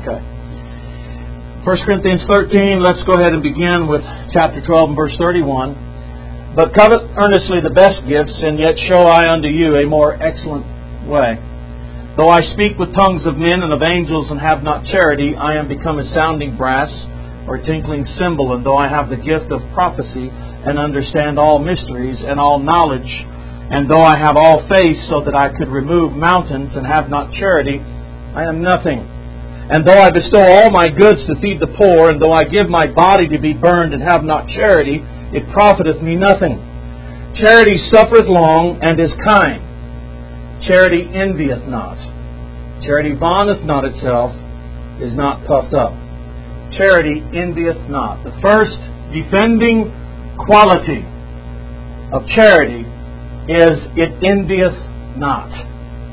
Okay. 1 Corinthians 13, let's go ahead and begin with chapter 12 and verse 31. But covet earnestly the best gifts, and yet show I unto you a more excellent way. Though I speak with tongues of men and of angels and have not charity, I am become a sounding brass or a tinkling cymbal. And though I have the gift of prophecy and understand all mysteries and all knowledge, and though I have all faith so that I could remove mountains and have not charity, I am nothing. And though I bestow all my goods to feed the poor, and though I give my body to be burned and have not charity, it profiteth me nothing. Charity suffereth long and is kind. Charity envieth not. Charity vaunteth not itself, is not puffed up. Charity envieth not. The first defending quality of charity is it envieth not.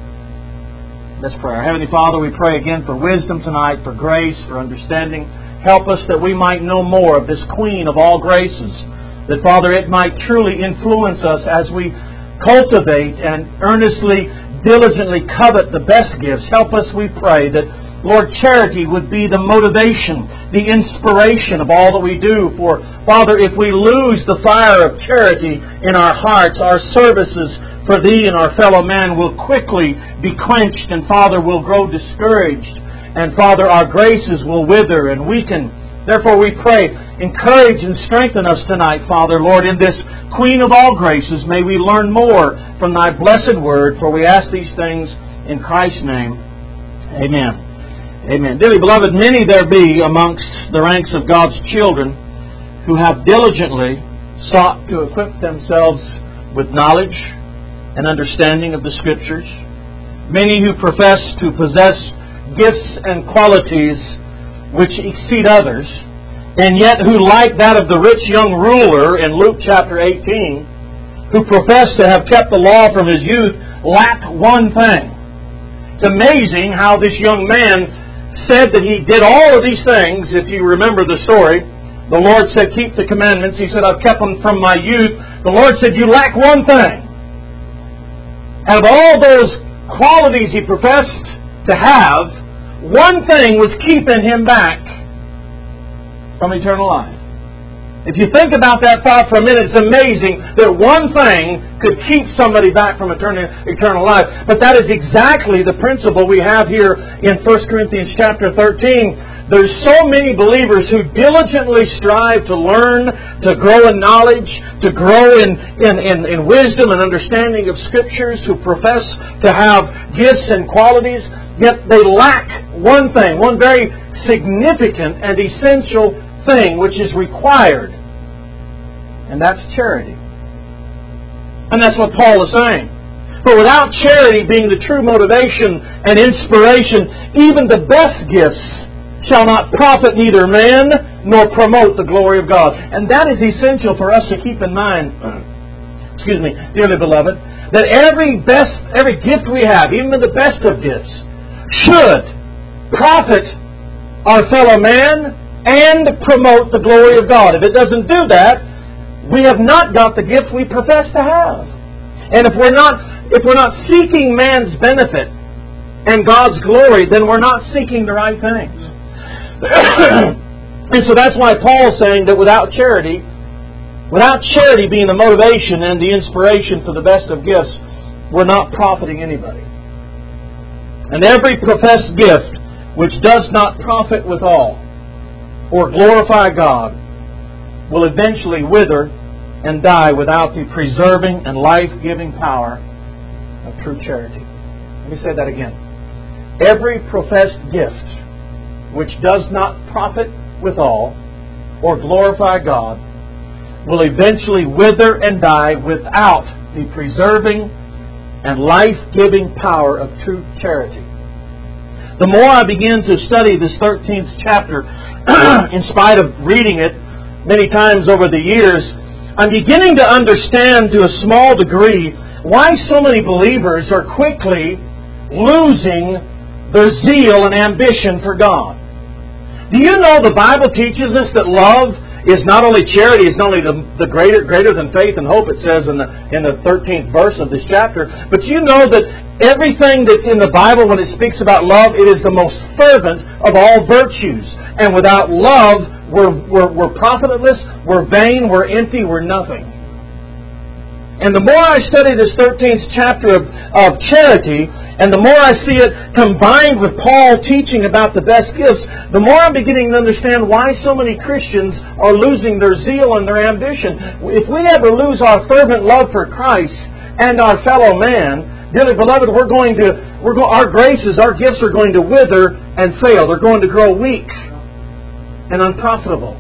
Let's pray. Our Heavenly Father, we pray again for wisdom tonight, for grace, for understanding. Help us that we might know more of this Queen of all graces. That, Father, it might truly influence us as we cultivate and earnestly, diligently covet the best gifts. Help us, we pray, that, Lord, charity would be the motivation, the inspiration of all that we do. For, Father, if we lose the fire of charity in our hearts, our services for Thee and our fellow man will quickly be quenched, and, Father, we'll grow discouraged. And, Father, our graces will wither and weaken. Therefore, we pray, encourage and strengthen us tonight, Father, Lord, in this Queen of all graces. May we learn more from Thy blessed word, for we ask these things in Christ's name. Amen. Amen. Dearly beloved, many there be amongst the ranks of God's children who have diligently sought to equip themselves with knowledge and understanding of the Scriptures. Many who profess to possess gifts and qualities which exceed others, and yet who, like that of the rich young ruler in Luke chapter 18, who professed to have kept the law from his youth, lack one thing. It's amazing how this young man said that he did all of these things. If you remember the story, the Lord said, keep the commandments. He said, I've kept them from my youth. The Lord said, you lack one thing. Out of all those qualities he professed to have, one thing was keeping him back from eternal life. If you think about that thought for a minute, it's amazing that one thing could keep somebody back from eternal life. But that is exactly the principle we have here in 1 Corinthians chapter 13. There's so many believers who diligently strive to learn, to grow in knowledge, to grow in wisdom and understanding of Scriptures, who profess to have gifts and qualities, yet they lack one thing, one very significant and essential thing which is required, and that's charity. And that's what Paul is saying. For without charity being the true motivation and inspiration, even the best gifts shall not profit neither man nor promote the glory of God. And that is essential for us to keep in mind, dearly beloved, that every gift we have, even the best of gifts, should profit our fellow man and promote the glory of God. If it doesn't do that, we have not got the gift we profess to have. And if we're not seeking man's benefit and God's glory, then we're not seeking the right things. And so that's why Paul's saying that without charity being the motivation and the inspiration for the best of gifts, we're not profiting anybody. And every professed gift which does not profit withal or glorify God will eventually wither and die without the preserving and life-giving power of true charity. Let me say that again. Every professed gift which does not profit withal or glorify God will eventually wither and die without the preserving and life-giving power of true charity. The more I begin to study this 13th chapter, in spite of reading it many times over the years, I'm beginning to understand to a small degree why so many believers are quickly losing their zeal and ambition for God. Do you know the Bible teaches us that love is not only charity, is not only the greater than faith and hope, it says in the 13th verse of this chapter, but you know that everything that's in the Bible when it speaks about love, it is the most fervent of all virtues. And without love, we're profitless, we're vain, we're empty, we're nothing. And the more I study this 13th chapter of charity, and the more I see it combined with Paul teaching about the best gifts, the more I'm beginning to understand why so many Christians are losing their zeal and their ambition. If we ever lose our fervent love for Christ and our fellow man, dearly beloved, our graces, our gifts are going to wither and fail. They're going to grow weak and unprofitable.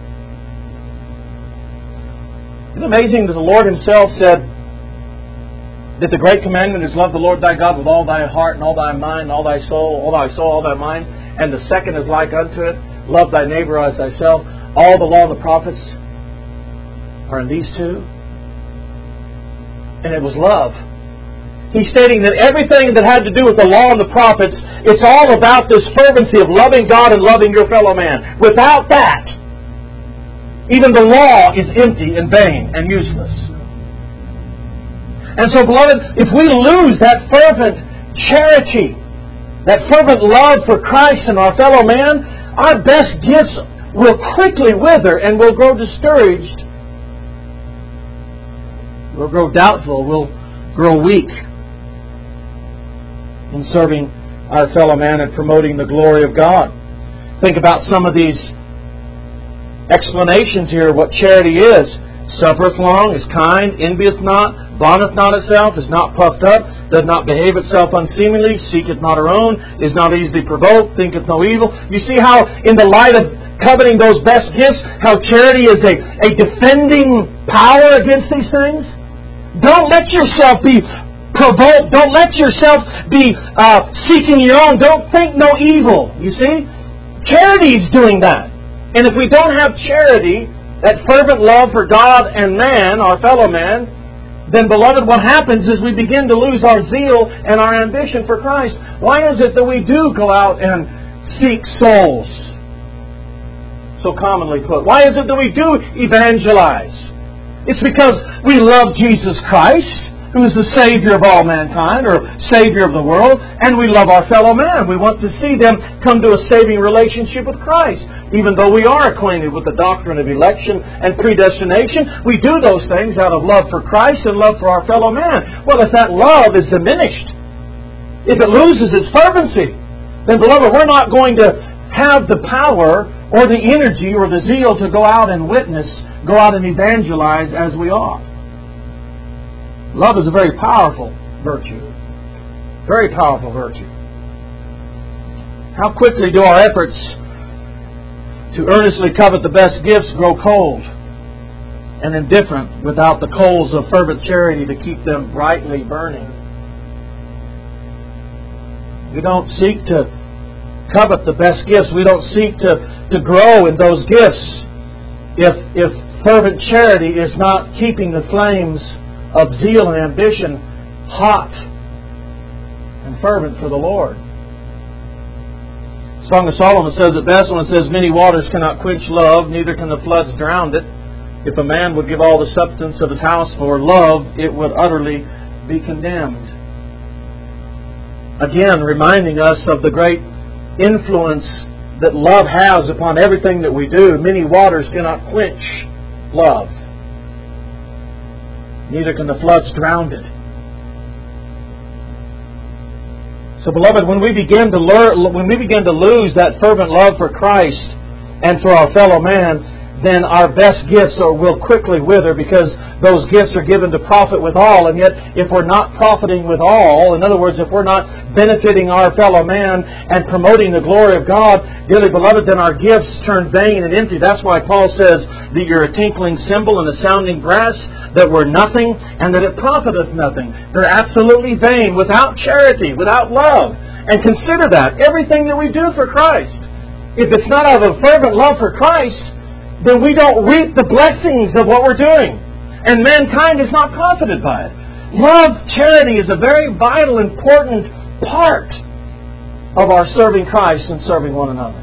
Isn't it amazing that the Lord Himself said that the great commandment is love the Lord thy God with all thy heart and all thy mind, and all thy soul, all thy mind. And the second is like unto it, love thy neighbor as thyself. All the law of the prophets are in these two. And it was love. He's stating that everything that had to do with the law and the prophets, it's all about this fervency of loving God and loving your fellow man. Without that, even the law is empty and vain and useless. And so, beloved, if we lose that fervent charity, that fervent love for Christ and our fellow man, our best gifts will quickly wither and will grow discouraged. We'll grow doubtful. We'll grow weak in serving our fellow man and promoting the glory of God. Think about some of these explanations here of what charity is. Suffereth long, is kind, envieth not, vaunteth not itself, is not puffed up, doth not behave itself unseemly, seeketh not her own, is not easily provoked, thinketh no evil. You see how, in the light of coveting those best gifts, how charity is a defending power against these things? Don't let yourself be provoked. Don't let yourself be seeking your own. Don't think no evil. You see? Charity is doing that. And if we don't have charity, that fervent love for God and man, our fellow man, then, beloved, what happens is we begin to lose our zeal and our ambition for Christ. Why is it that we do go out and seek souls? So commonly put. Why is it that we do evangelize? It's because we love Jesus Christ, who is the Savior of all mankind, or Savior of the world, and we love our fellow man. We want to see them come to a saving relationship with Christ. Even though we are acquainted with the doctrine of election and predestination, we do those things out of love for Christ and love for our fellow man. Well, if that love is diminished, if it loses its fervency, then, beloved, we're not going to have the power or the energy or the zeal to go out and witness, go out and evangelize as we ought. Love is a very powerful virtue. Very powerful virtue. How quickly do our efforts to earnestly covet the best gifts grow cold and indifferent without the coals of fervent charity to keep them brightly burning? We don't seek to covet the best gifts. We don't seek to grow in those gifts if fervent charity is not keeping the flames of zeal and ambition hot and fervent for the Lord. Song of Solomon says it best when it says, many waters cannot quench love, neither can the floods drown it. If a man would give all the substance of his house for love, it would utterly be condemned. Again, reminding us of the great influence that love has upon everything that we do. Many waters cannot quench love. Neither can the floods drown it. So, beloved, when we begin to lose that fervent love for Christ and for our fellow man, then our best gifts will quickly wither, because those gifts are given to profit with all. And yet, if we're not profiting with all, in other words, if we're not benefiting our fellow man and promoting the glory of God, dearly beloved, then our gifts turn vain and empty. That's why Paul says that you're a tinkling cymbal and a sounding brass, that we're nothing, and that it profiteth nothing. They're absolutely vain, without charity, without love. And consider that, everything that we do for Christ, if it's not out of a fervent love for Christ, then we don't reap the blessings of what we're doing. And mankind is not profited by it. Love, charity is a very vital, important part of our serving Christ and serving one another.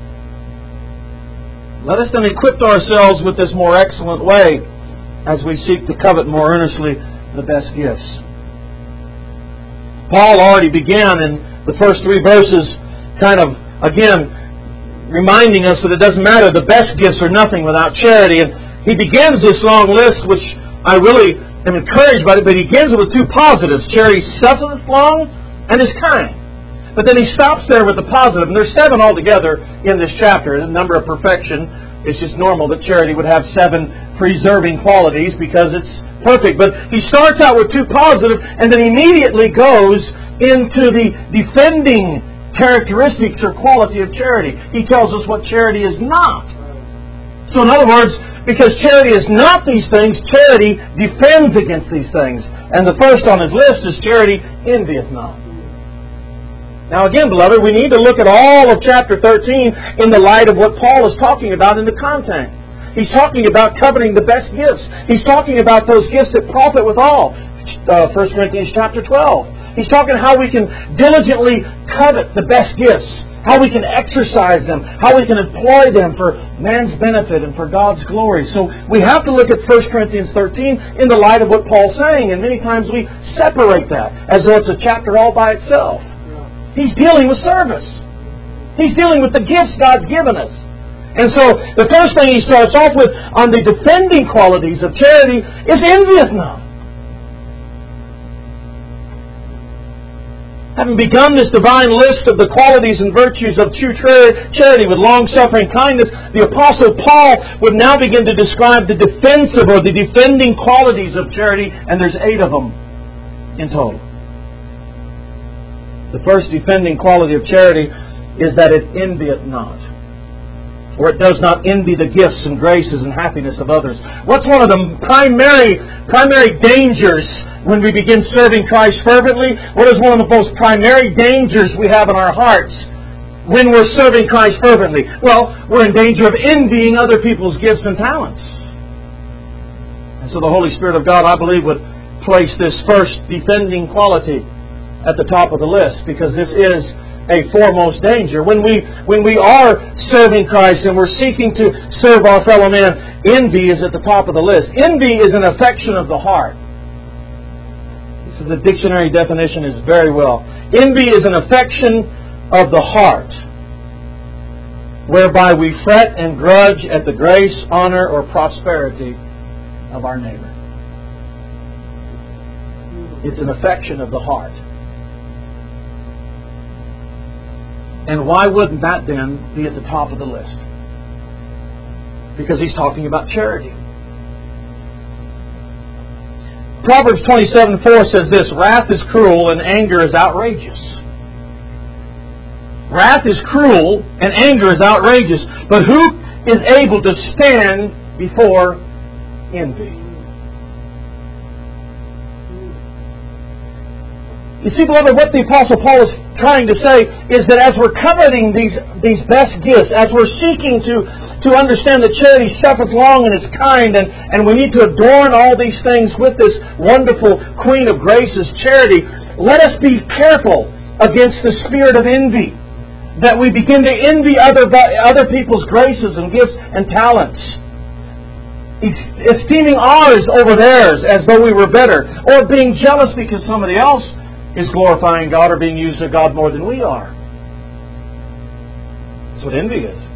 Let us then equip ourselves with this more excellent way as we seek to covet more earnestly the best gifts. Paul already began in the first 3 verses kind of again, reminding us that it doesn't matter. The best gifts are nothing without charity. And he begins this long list, which I really am encouraged by it, but he begins it with two positives. Charity suffereth long and is kind. But then he stops there with the positive. And there's 7 altogether in this chapter. The number of perfection. It's just normal that charity would have 7 preserving qualities because it's perfect. But he starts out with 2 positive and then immediately goes into the defending characteristics or quality of charity. He tells us what charity is not. So in other words, because charity is not these things, charity defends against these things. And the first on his list is charity envieth not. Now again, beloved, we need to look at all of chapter 13 in the light of what Paul is talking about in the content. He's talking about coveting the best gifts. He's talking about those gifts that profit withal. 1 Corinthians chapter 12. He's talking how we can diligently covet the best gifts, how we can exercise them, how we can employ them for man's benefit and for God's glory. So we have to look at 1 Corinthians 13 in the light of what Paul's saying, and many times we separate that as though it's a chapter all by itself. He's dealing with service. He's dealing with the gifts God's given us. And so the first thing he starts off with on the defending qualities of charity is envieth not. Having begun this divine list of the qualities and virtues of true charity with long-suffering kindness, the Apostle Paul would now begin to describe the defensive or the defending qualities of charity, and there's 8 of them in total. The first defending quality of charity is that it envieth not, or it does not envy the gifts and graces and happiness of others. What's one of the primary dangers when we begin serving Christ fervently? What is one of the most primary dangers we have in our hearts when we're serving Christ fervently? Well, we're in danger of envying other people's gifts and talents. And so the Holy Spirit of God, I believe, would place this first defending quality at the top of the list, because this is a foremost danger. When we are serving Christ and we're seeking to serve our fellow man, envy is at the top of the list. Envy is an affection of the heart. This is a dictionary definition, is very well. Envy is an affection of the heart, whereby we fret and grudge at the grace, honor, or prosperity of our neighbor. It's an affection of the heart. And why wouldn't that then be at the top of the list? Because he's talking about charity. Proverbs 27:4 says this: wrath is cruel and anger is outrageous. Wrath is cruel and anger is outrageous. But who is able to stand before envy? You see, beloved, what the Apostle Paul is trying to say is that as we're coveting these best gifts, as we're seeking to understand that charity suffereth long and is kind, and we need to adorn all these things with this wonderful Queen of Graces, charity, let us be careful against the spirit of envy, that we begin to envy other people's graces and gifts and talents, esteeming ours over theirs as though we were better, or being jealous because somebody else is glorifying God or being used of God more than we are. That's what envy is.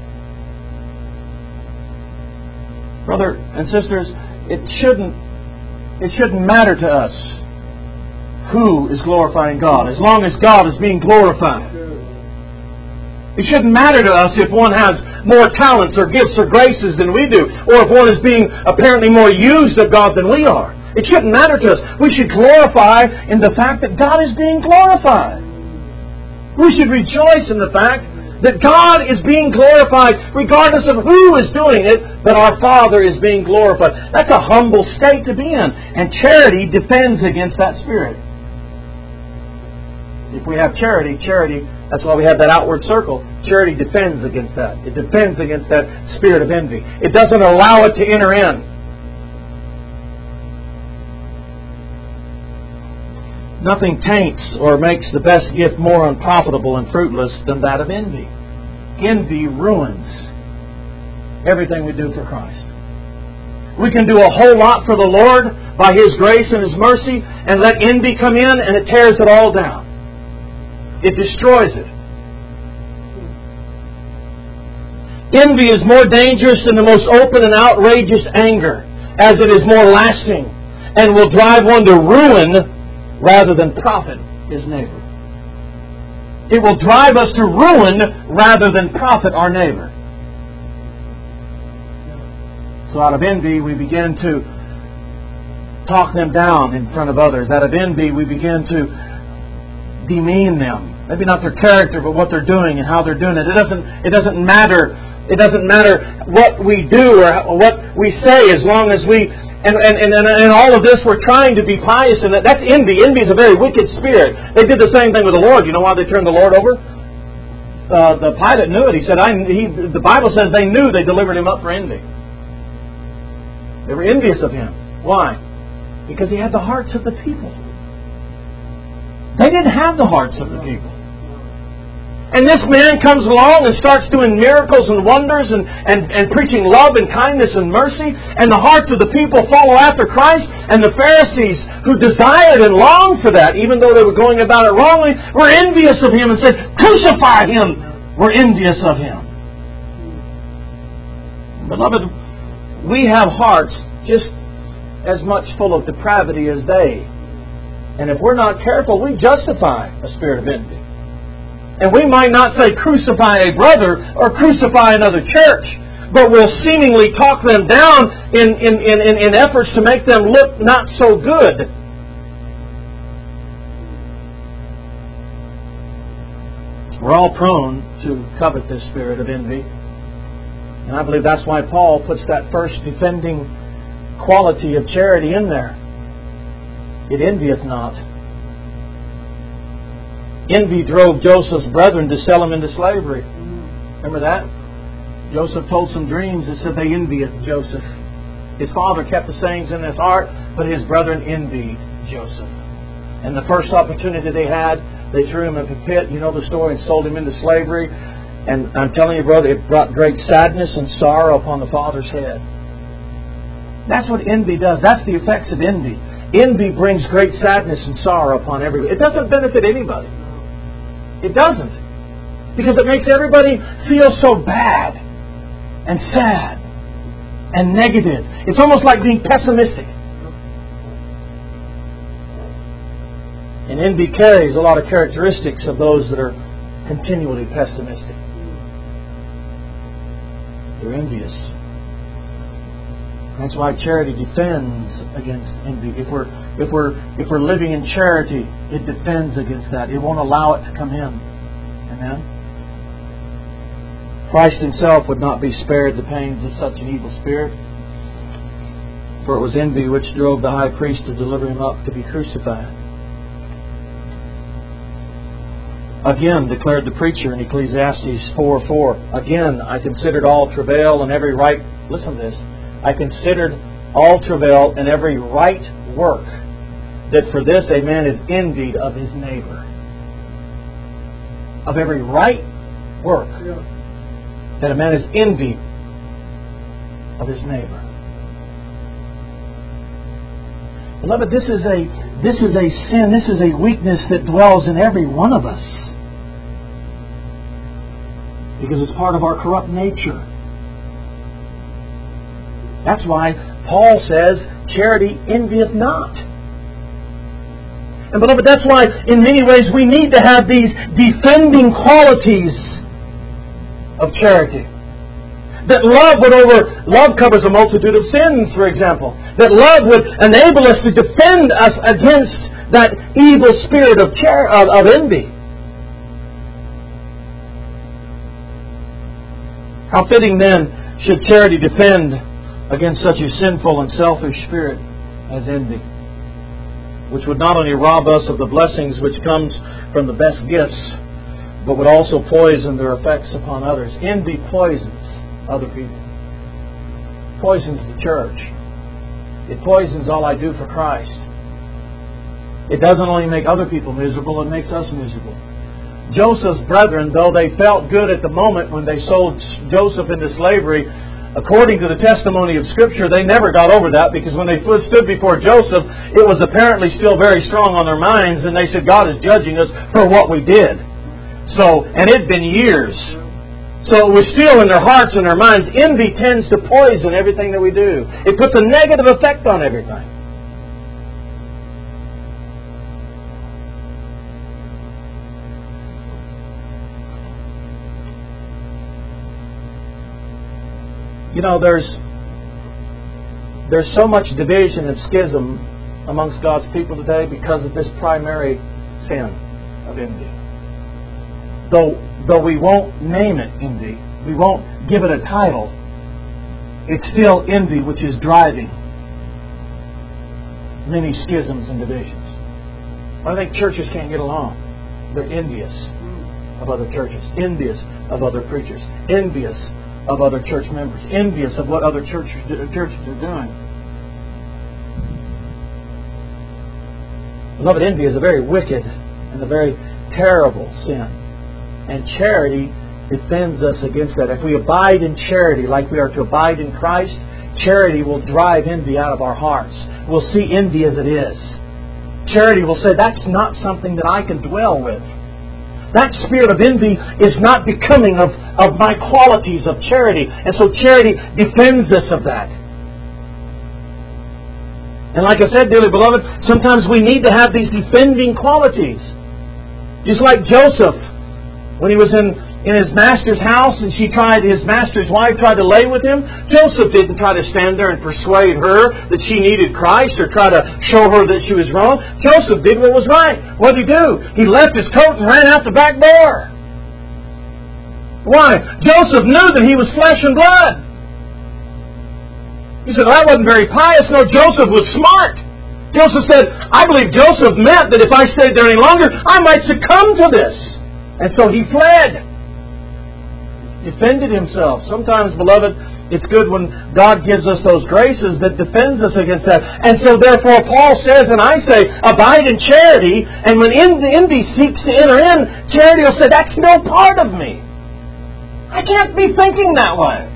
Brother and sisters, it shouldn't matter to us who is glorifying God, as long as God is being glorified. It shouldn't matter to us if one has more talents or gifts or graces than we do, or if one is being apparently more used of God than we are. It shouldn't matter to us. We should glorify in the fact that God is being glorified. We should rejoice in the fact that God is being glorified regardless of who is doing it, but our Father is being glorified. That's a humble state to be in. And charity defends against that spirit. If we have charity, that's why we have that outward circle. Charity defends against that. It defends against that spirit of envy. It doesn't allow it to enter in. Nothing taints or makes the best gift more unprofitable and fruitless than that of envy. Envy ruins everything we do for Christ. We can do a whole lot for the Lord by His grace and His mercy, and let envy come in and it tears it all down. It destroys it. Envy is more dangerous than the most open and outrageous anger, as it is more lasting and will drive one to ruin rather than profit his neighbor. It will drive us to ruin rather than profit our neighbor. So out of envy, we begin to talk them down in front of others. Out of envy, we begin to demean them. Maybe not their character, but what they're doing and how they're doing it. It doesn't matter. It doesn't matter what we do or what we say, as long as we... And all of this, we're trying to be pious, and that's envy. Envy is a very wicked spirit. They did the same thing with the Lord. You know why they turned the Lord over? The Pilate knew it. He said, the Bible says they knew they delivered him up for envy. They were envious of him. Why? Because he had the hearts of the people. They didn't have the hearts of the people. And this man comes along and starts doing miracles and wonders and preaching love and kindness and mercy. And the hearts of the people follow after Christ. And the Pharisees, who desired and longed for that, even though they were going about it wrongly, were envious of him and said, "Crucify him!" We're envious of him. Beloved, we have hearts just as much full of depravity as they. And if we're not careful, we justify a spirit of envy. And we might not say crucify a brother or crucify another church, but we'll seemingly talk them down in efforts to make them look not so good. We're all prone to covet this spirit of envy. And I believe that's why Paul puts that first defending quality of charity in there. It envieth not. Envy drove Joseph's brethren to sell him into slavery. Remember that? Joseph told some dreams that said they envieth Joseph. His father kept the sayings in his heart, but his brethren envied Joseph. And the first opportunity they had, they threw him in a pit. You know the story, and sold him into slavery. And I'm telling you, brother, it brought great sadness and sorrow upon the father's head. That's what envy does. That's the effects of envy. Envy brings great sadness and sorrow upon everybody. It doesn't benefit anybody. It doesn't. Because it makes everybody feel so bad and sad and negative. It's almost like being pessimistic. And envy carries a lot of characteristics of those that are continually pessimistic. They're envious. That's why charity defends against envy. If we're living in charity, it defends against that. It won't allow it to come in. Amen? Christ Himself would not be spared the pains of such an evil spirit. For it was envy which drove the high priest to deliver Him up to be crucified. Again, declared the preacher in Ecclesiastes 4:4. Again, I considered all travail and every right... Listen to this. I considered all travail and every right work, that for this a man is envied of his neighbor. Of every right work, that a man is envied of his neighbor. Beloved, this is a sin, this is a weakness that dwells in every one of us. Because it's part of our corrupt nature. That's why Paul says, charity envieth not. And beloved, that's why in many ways we need to have these defending qualities of charity. That love covers a multitude of sins, for example. That love would enable us to defend us against that evil spirit of envy. How fitting then should charity defend against such a sinful and selfish spirit as envy, which would not only rob us of the blessings which comes from the best gifts, but would also poison their effects upon others. Envy poisons other people. Poisons the church. It poisons all I do for Christ. It doesn't only make other people miserable, it makes us miserable. Joseph's brethren, though they felt good at the moment when they sold Joseph into slavery, according to the testimony of Scripture, they never got over that, because when they stood before Joseph, it was apparently still very strong on their minds, and they said, God is judging us for what we did. And it had been years So we're still in their hearts and their minds. Envy tends to poison everything that we do. It puts a negative effect on everything. You know, there's so much division and schism amongst God's people today because of this primary sin of envy. Though we won't name it envy, we won't give it a title, it's still envy which is driving many schisms and divisions. I think churches can't get along. They're envious of other churches, envious of other preachers, envious of other church members, envious of what other churches are doing. Beloved, envy is a very wicked and a very terrible sin. And charity defends us against that. If we abide in charity like we are to abide in Christ, charity will drive envy out of our hearts. We'll see envy as it is. Charity will say, that's not something that I can dwell with. That spirit of envy is not becoming of my qualities of charity. And so charity defends us of that. And like I said, dearly beloved, sometimes we need to have these defending qualities. Just like Joseph, when he was in his master's house and his master's wife tried to lay with him, Joseph didn't try to stand there and persuade her that she needed Christ or try to show her that she was wrong. Joseph did what was right. What did he do? He left his coat and ran out the back door. Why? Joseph knew that he was flesh and blood. He said, well, that wasn't very pious. No, Joseph was smart. Joseph said, I believe Joseph meant that if I stayed there any longer, I might succumb to this. And so he fled. Defended himself. Sometimes, beloved, it's good when God gives us those graces that defends us against that. And so therefore Paul says, and I say, abide in charity. And when envy seeks to enter in, charity will say, that's no part of me. I can't be thinking that way.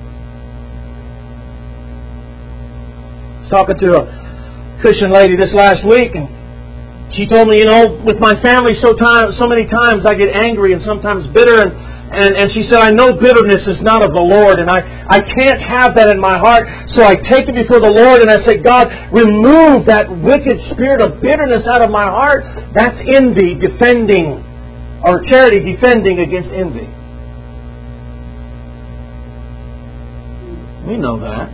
I was talking to a Christian lady this last week, and she told me, with my family so many times I get angry and sometimes bitter, and she said, I know bitterness is not of the Lord, and I can't have that in my heart, so I take it before the Lord and I say, God, remove that wicked spirit of bitterness out of my heart. That's envy defending, or charity defending against envy. We know that.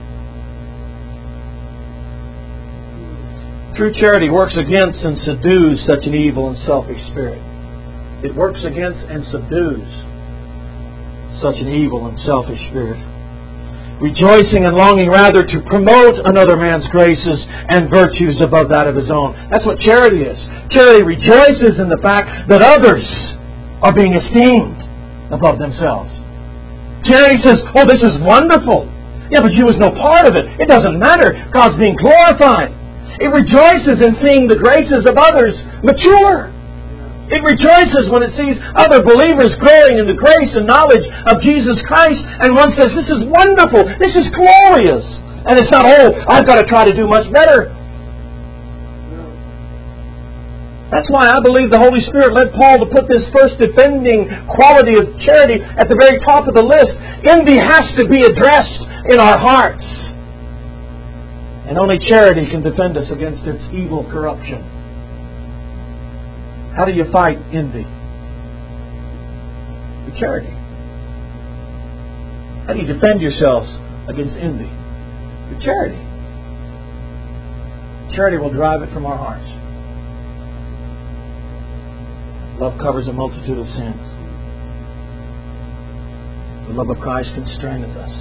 True charity works against and subdues such an evil and selfish spirit. It works against and subdues such an evil and selfish spirit. Rejoicing and longing rather to promote another man's graces and virtues above that of his own. That's what charity is. Charity rejoices in the fact that others are being esteemed above themselves. Charity says, oh, this is wonderful. Yeah, but you was no part of it. It doesn't matter. God's being glorified. It rejoices in seeing the graces of others mature. It rejoices when it sees other believers growing in the grace and knowledge of Jesus Christ. And one says, this is wonderful. This is glorious. And it's not, oh, I've got to try to do much better. That's why I believe the Holy Spirit led Paul to put this first defending quality of charity at the very top of the list. Envy has to be addressed in our hearts. And only charity can defend us against its evil corruption. How do you fight envy? With charity. How do you defend yourselves against envy? With charity. Charity will drive it from our hearts. Love covers a multitude of sins. The love of Christ constraineth us.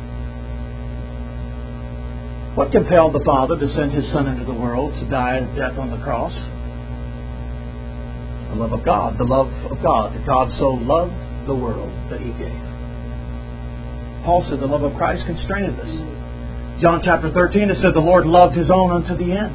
What compelled the Father to send His Son into the world to die a death on the cross? The love of God. The love of God. That God so loved the world that He gave. Paul said the love of Christ constraineth us. John chapter 13, it said the Lord loved His own unto the end.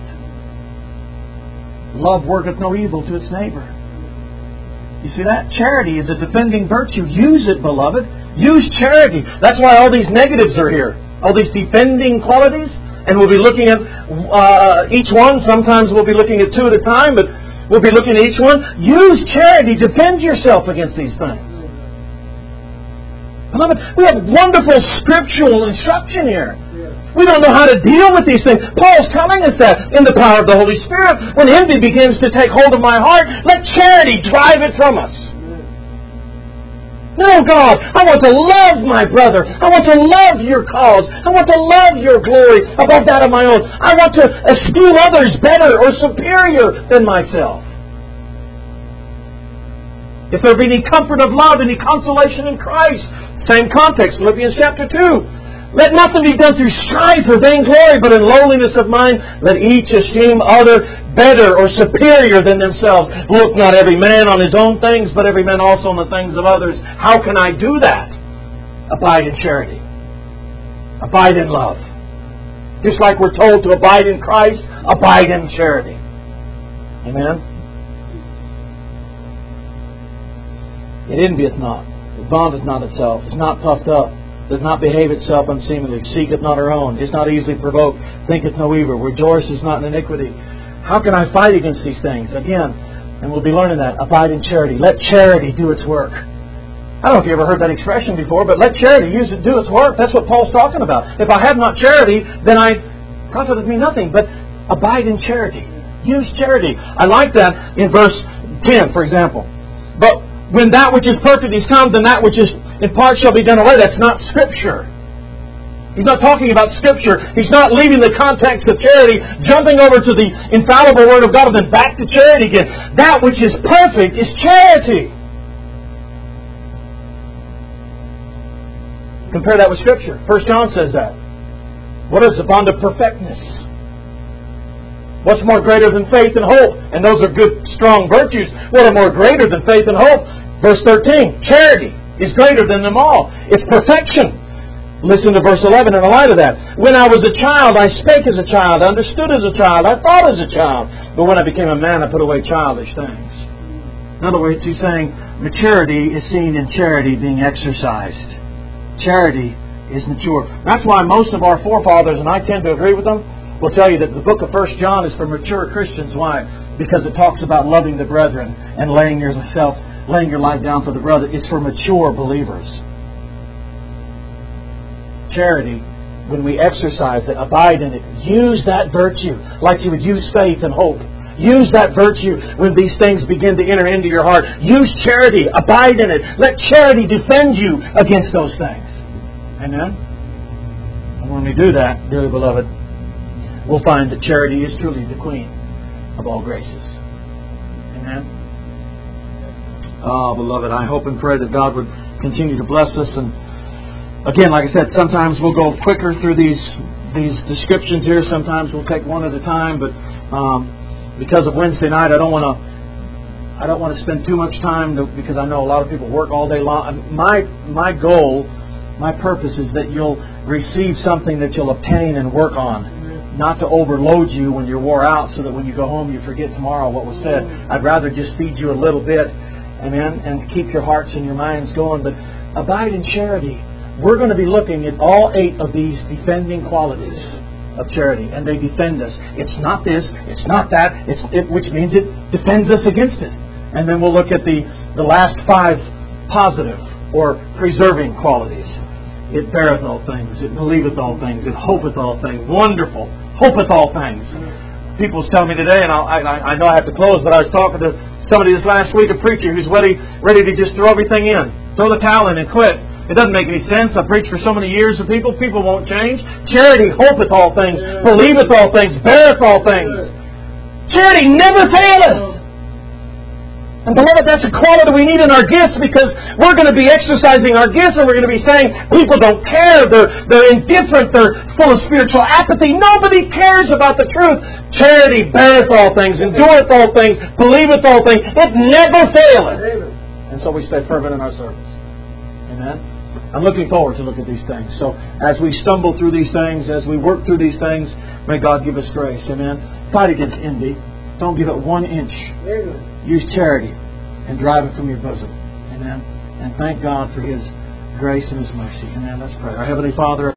Love worketh no evil to its neighbor. You see that? Charity is a defending virtue. Use it, beloved. Use charity. That's why all these negatives are here. All these defending qualities. And we'll be looking at each one. Sometimes we'll be looking at two at a time, but we'll be looking at each one. Use charity. Defend yourself against these things. Beloved, we have wonderful scriptural instruction here. We don't know how to deal with these things. Paul's telling us that in the power of the Holy Spirit. When envy begins to take hold of my heart, let charity drive it from us. No, God, I want to love my brother. I want to love your cause. I want to love your glory above that of my own. I want to esteem others better or superior than myself. If there be any comfort of love, any consolation in Christ, same context, Philippians chapter 2. Let nothing be done through strife or vainglory, but in lowliness of mind, let each esteem other better or superior than themselves. Look not every man on his own things, but every man also on the things of others. How can I do that? Abide in charity. Abide in love. Just like we're told to abide in Christ, abide in charity. Amen? It envieth not. It vaunteth not itself. Is not puffed up. Does not behave itself unseemly. Seeketh not her own. Is not easily provoked. Thinketh no evil. Rejoices not in iniquity. How can I fight against these things? Again, and we'll be learning that. Abide in charity. Let charity do its work. I don't know if you ever heard that expression before, but let charity do its work. That's what Paul's talking about. If I have not charity, then I profiteth me nothing. But abide in charity. Use charity. I like that in verse 10, for example. But when that which is perfect is come, then that which is in part shall be done away. That's not Scripture. He's not talking about Scripture. He's not leaving the context of charity, jumping over to the infallible Word of God, and then back to charity again. That which is perfect is charity. Compare that with Scripture. 1 John says that. What is the bond of perfectness? What's more greater than faith and hope? And those are good, strong virtues. What are more greater than faith and hope? Verse 13. Charity is greater than them all. It's perfection. Listen to verse 11 in the light of that. When I was a child, I spake as a child. I understood as a child. I thought as a child. But when I became a man, I put away childish things. In other words, he's saying maturity is seen in charity being exercised. Charity is mature. That's why most of our forefathers, and I tend to agree with them, will tell you that the book of 1 John is for mature Christians. Why? Because it talks about loving the brethren and laying your life down for the brother. It's for mature believers. Charity, when we exercise it, abide in it, use that virtue like you would use faith and hope. Use that virtue when these things begin to enter into your heart. Use charity, abide in it. Let charity defend you against those things. Amen? And when we do that, dearly beloved, we'll find that charity is truly the queen of all graces. Amen? Oh, beloved, I hope and pray that God would continue to bless us. And again, like I said, sometimes we'll go quicker through these descriptions here. Sometimes we'll take one at a time. But because of Wednesday night, I don't want to spend too much time because I know a lot of people work all day long. My goal, my purpose is that you'll receive something that you'll obtain and work on. Not to overload you when you're wore out so that when you go home you forget tomorrow what was said. I'd rather just feed you a little bit, amen, and keep your hearts and your minds going. But abide in charity. We're going to be looking at all 8 of these defending qualities of charity, and they defend us. It's not this, it's not that, which means it defends us against it. And then we'll look at the last 5 positive or preserving qualities. It beareth all things. It believeth all things. It hopeth all things. Wonderful. Hopeth all things. People was telling me today, and I know I have to close, but I was talking to somebody this last week, a preacher who's ready to just throw everything in. Throw the towel in and quit. It doesn't make any sense. I preached for so many years to people. People won't change. Charity hopeth all things. Believeth all things. Beareth all things. Charity never faileth. And beloved, that's a quality we need in our gifts, because we're going to be exercising our gifts and we're going to be saying people don't care, they're indifferent, they're full of spiritual apathy. Nobody cares about the truth. Charity beareth all things, endureth all things, believeth all things. It never faileth. And so we stay fervent in our service. Amen? I'm looking forward to look at these things. So as we stumble through these things, as we work through these things, may God give us grace. Amen? Fight against envy. Don't give it 1 inch. Use charity and drive it from your bosom. Amen. And thank God for His grace and His mercy. Amen. Let's pray. Our Heavenly Father,